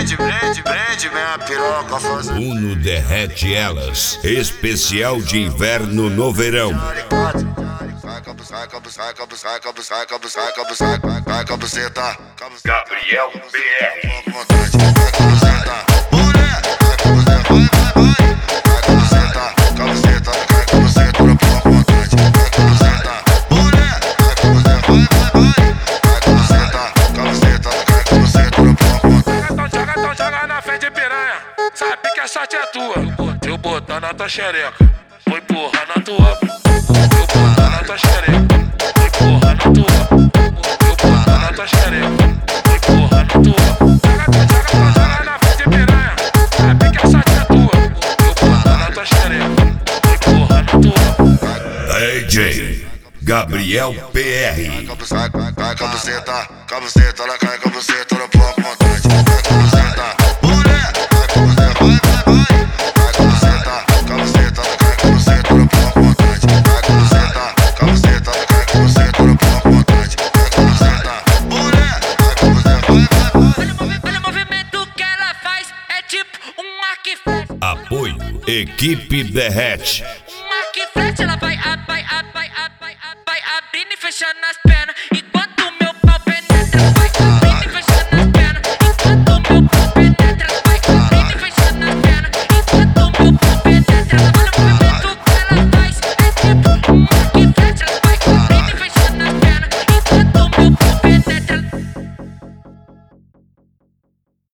brinde minha piroca fazendo. Uno derrete elas, especial de inverno no verão. Gabriel BR. Sabe que a sorte é tua. Eu botar na tua xereca, vou empurrar na tua. Eu botar na tua xereca, vou empurrar na tua. Eu botar na tua xereca, vou empurrar na tua. Joga na frente de piranha. Sabe que a sorte é tua. Eu botar na tua xereca, vou empurrar na tua. DJ Gabriel PR. Cabeceta, ela cai, cabeceta, ela pula com vontade. Apoio Equipe Derrete.